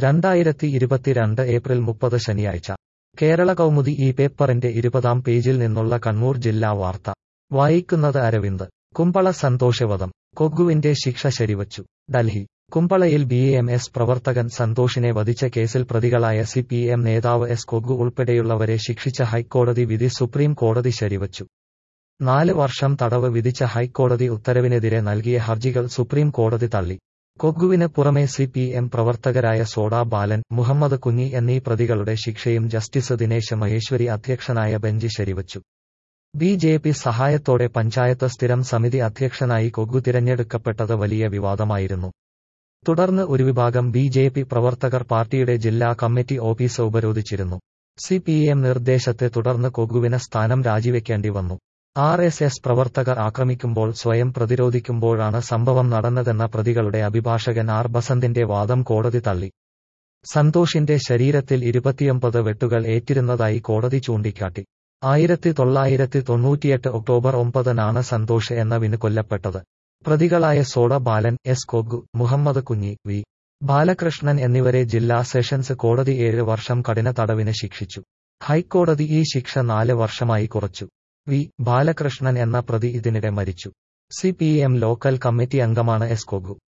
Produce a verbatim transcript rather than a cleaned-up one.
രണ്ടായിരത്തി ഇരുപത്തിരണ്ട് ഏപ്രിൽ മുപ്പത് ശനിയാഴ്ച കേരള കൗമുദി ഈ പേപ്പറിന്റെ ഇരുപതാം പേജിൽ നിന്നുള്ള കണ്ണൂർ ജില്ലാ വാർത്ത വായിക്കുന്നത് അരവിന്ദ്. കുമ്പള സന്തോഷവധം, കൊഗ്ഗുവിന്റെ ശിക്ഷ ശരിവച്ചു. ഡൽഹി. കുമ്പളയിൽ ബി എം എസ് പ്രവർത്തകൻ സന്തോഷിനെ വധിച്ച കേസിൽ പ്രതികളായ സി പി എം നേതാവ് എസ് കൊഗ്ഗു ഉൾപ്പെടെയുള്ളവരെ ശിക്ഷിച്ച ഹൈക്കോടതി വിധി സുപ്രീം കോടതി ശരിവച്ചു. നാല് വർഷം തടവ് വിധിച്ച ഹൈക്കോടതി ഉത്തരവിനെതിരെ നൽകിയ ഹർജികൾ സുപ്രീം കോടതി തള്ളി. കൊഗ്ഗുവിന് പുറമെ സി പി എം പ്രവർത്തകരായ സോഡ ബാലൻ, മുഹമ്മദ് കുഞ്ഞി എന്നീ പ്രതികളുടെ ശിക്ഷയും ജസ്റ്റിസ് ദിനേശ് മഹേശ്വരി അധ്യക്ഷനായ ബെഞ്ച് ശരിവച്ചു. ബി ജെ പി സഹായത്തോടെ പഞ്ചായത്ത് സ്ഥിരം സമിതി അധ്യക്ഷനായി കൊഗ്ഗു തിരഞ്ഞെടുക്കപ്പെട്ടത് വലിയ വിവാദമായിരുന്നു. തുടർന്ന് ഒരു വിഭാഗം ബി ജെ പി പ്രവർത്തകർ പാർട്ടിയുടെ ജില്ലാ കമ്മിറ്റി ഓഫീസ് ഉപരോധിച്ചിരുന്നു. സി പി എം നിർദ്ദേശത്തെ തുടർന്ന് കൊഗ്ഗുവിന് സ്ഥാനം രാജിവെക്കേണ്ടി വന്നു. ആർ എസ് എസ് പ്രവർത്തകർ ആക്രമിക്കുമ്പോൾ സ്വയം പ്രതിരോധിക്കുമ്പോഴാണ് സംഭവം നടന്നതെന്ന പ്രതികളുടെ അഭിഭാഷകൻ ആർ ബസന്തിന്റെ വാദം കോടതി തള്ളി. സന്തോഷിന്റെ ശരീരത്തിൽ ഇരുപത്തിയൊമ്പത് വെട്ടുകൾ ഏറ്റിരുന്നതായി കോടതി ചൂണ്ടിക്കാട്ടി. ആയിരത്തി തൊള്ളായിരത്തി തൊണ്ണൂറ്റിയെട്ട് ഒക്ടോബർ ഒമ്പതിനാണ് സന്തോഷ് എന്ന വിന് കൊല്ലപ്പെട്ടത്. പ്രതികളായ Soda Balan, S Koggu, Muhammad Kunhi, V Balakrishnan എന്നിവരെ ജില്ലാ സെഷൻസ് കോടതി ഏഴ് വർഷം കഠിന തടവിന് ശിക്ഷിച്ചു. ഹൈക്കോടതി ഈ ശിക്ഷ നാല് വർഷമായി കുറച്ചു. വി ബാലകൃഷ്ണൻ എന്ന പ്രതി ഇതിനിടെ മരിച്ചു. C P M local committee അംഗമാണ് എസ് കൊഗ്ഗു.